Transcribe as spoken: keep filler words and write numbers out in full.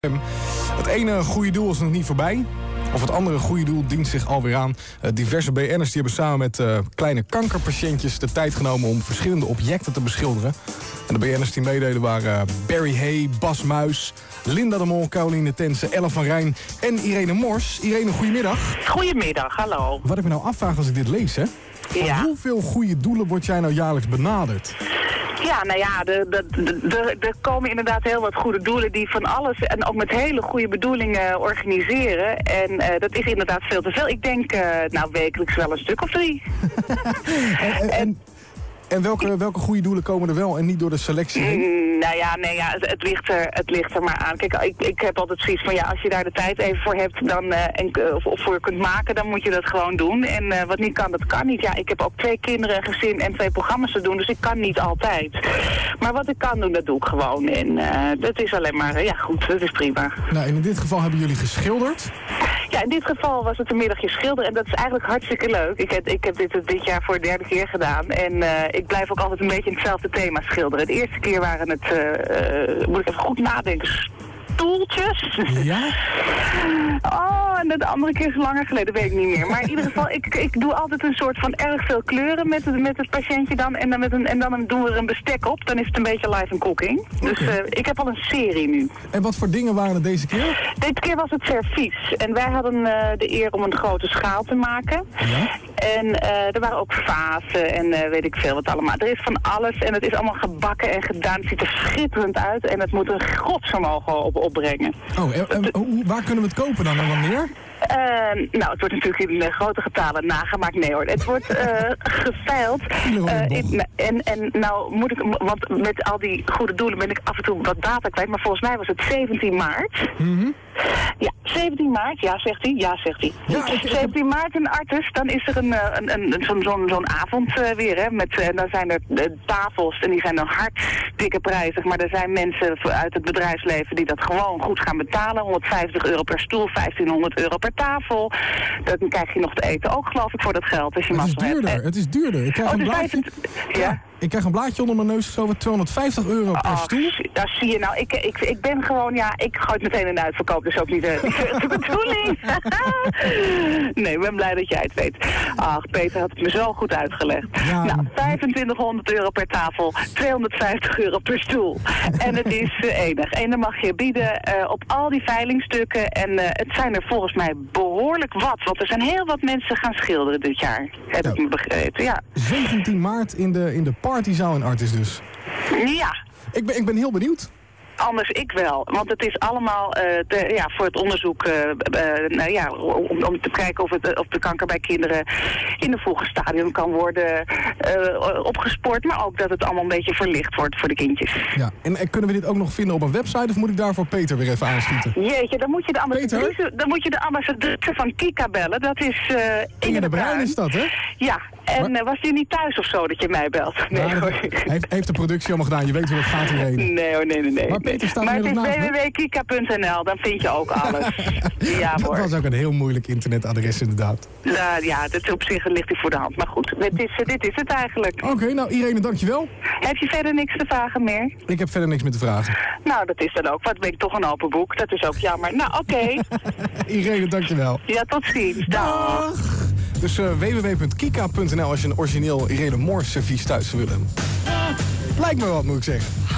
Het ene goede doel is nog niet voorbij. Of het andere goede doel dient zich alweer aan. Uh, diverse B N'ers die hebben samen met uh, kleine kankerpatiëntjes de tijd genomen om verschillende objecten te beschilderen. En de B N'ers die meededen waren uh, Barry Hay, Bas Muis, Linda de Mol, Caroline Tense, Ellen van Rijn en Irene Mors. Irene, goedemiddag. Goedemiddag, hallo. Wat ik me nou afvraag als ik dit lees, hè? Voor ja. hoeveel goede doelen word jij nou jaarlijks benaderd? Ja, nou ja, er komen inderdaad heel wat goede doelen die van alles en ook met hele goede bedoelingen organiseren. En uh, dat is inderdaad veel te veel. Ik denk, uh, nou, wekelijks wel een stuk of drie. en, en, en, en welke, welke goede doelen komen er wel en niet door de selectie heen? Mm, nou ja, nee, ja het, het, ligt er, het ligt er maar aan. Kijk, ik, ik heb altijd zoiets van, ja, als je daar de tijd even voor hebt dan, uh, en, of, of voor kunt maken, dan moet je dat gewoon doen. En uh, wat niet kan, dat kan niet. Ja, ik heb ook twee kinderen, een gezin en twee programma's te doen, dus ik kan niet altijd. Maar wat ik kan doen, dat doe ik gewoon. En uh, dat is alleen maar, uh, ja goed, dat is prima. Nou, en in dit geval hebben jullie geschilderd? Ja, in dit geval was het een middagje schilderen en dat is eigenlijk hartstikke leuk. Ik heb, ik heb dit dit jaar voor de derde keer gedaan en uh, ik blijf ook altijd een beetje in hetzelfde thema schilderen. De eerste keer waren het, uh, uh, moet ik even goed nadenken, stoeltjes. Ja? Oh, en de andere keer is langer geleden, weet ik niet meer. Maar in ieder geval, ik, ik doe altijd een soort van erg veel kleuren met het, met het patiëntje dan. En dan, met een, en dan doen we er een bestek op. Dan is het een beetje live and cooking. Dus uh, ik heb al een serie nu. En wat voor dingen waren het deze keer? Deze keer was het servies. En wij hadden uh, de eer om een grote schaal te maken. Ja? En uh, er waren ook vazen en uh, weet ik veel wat allemaal. Er is van alles en het is allemaal gebakken en gedaan. Het ziet er schitterend uit en het moet een godsvermogen op, opbrengen. Oh, en, en hoe, waar kunnen we het kopen dan en wanneer? Uh, nou, het wordt natuurlijk in uh, grote getalen nagemaakt. Nee hoor, het wordt uh, geveild. Uh, in, en, en nou moet ik, want met al die goede doelen ben ik af en toe wat data kwijt. Maar volgens mij was het zeventien maart. Mm-hmm. Ja, zeventien maart, ja zegt hij, ja zegt hij. Ja, ik, zeventien maart in Artis, dan is er een, een, een, een, zo'n zo'n zo'n avond uh, weer, hè. Met, uh, dan zijn er uh, tafels en die zijn dan hartstikke prijzig. Maar er zijn mensen uit het bedrijfsleven die dat gewoon goed gaan betalen. honderdvijftig euro per stoel, vijftienhonderd euro per tafel. Dan krijg je nog te eten ook, geloof ik, voor dat geld. Als je het is duurder, hebt. het is duurder. Ik krijg oh, een dus blaadje... Ja. ja. Ik krijg een blaadje onder mijn neus, zo met tweehonderdvijftig euro per oh, stoel. Daar zie je nou, ik, ik, ik ben gewoon, ja, ik gooi het meteen in de uitverkoop, dus ook niet de, de bedoeling. Nee, ik ben blij dat jij het weet. Ach, Peter had het me zo goed uitgelegd. Ja. Nou, vijfentwintighonderd euro per tafel, tweehonderdvijftig euro per stoel. En het is uh, enig. En dan mag je bieden uh, op al die veilingstukken. En uh, het zijn er volgens mij behoorlijk wat, want er zijn heel wat mensen gaan schilderen dit jaar. Heb ik me begrepen, ja. zeventien maart in de, in de partyzaal in Artis dus. Ja. Ik ben, ik ben heel benieuwd. Anders ik wel, want het is allemaal uh, te, ja, voor het onderzoek, uh, uh, nou ja, om, om te kijken of, het, of de kanker bij kinderen in een vroege stadium kan worden uh, opgespoord, maar ook dat het allemaal een beetje verlicht wordt voor de kindjes. Ja, en, en kunnen we dit ook nog vinden op een website of moet ik daarvoor Peter weer even aanschieten? Jeetje, dan moet je de ambassadrice, dan moet je de ambassadrice van Kika bellen, dat is uh, Inge, Inge de Bruin. is dat, hè? Ja, en maar... uh, was die niet thuis of zo dat je mij belt? Nee, ja, hoor. Heeft, heeft de productie allemaal gedaan, je weet hoe het gaat hierheen. Nee hoor, nee, nee, nee. Maar Peter staat maar het is naast w w w punt kika punt n l, dan vind je ook alles. Ja, dat hoor. was ook een heel moeilijk internetadres inderdaad. Nou ja, dat op zich ligt hij voor de hand. Maar goed, dit is, dit is het eigenlijk. Oké, okay, nou Irene, dankjewel. Heb je verder niks te vragen meer? Ik heb verder niks meer te vragen. Nou, dat is dan ook. Wat ben ik toch een open boek. Dat is ook jammer. Nou, oké. Okay. Irene, dankjewel. Ja, tot ziens. Dag. Dag. Dus uh, w w w punt kika punt n l als je een origineel Irene Mors servies thuis zou willen. Uh, lijkt me wat, moet ik zeggen.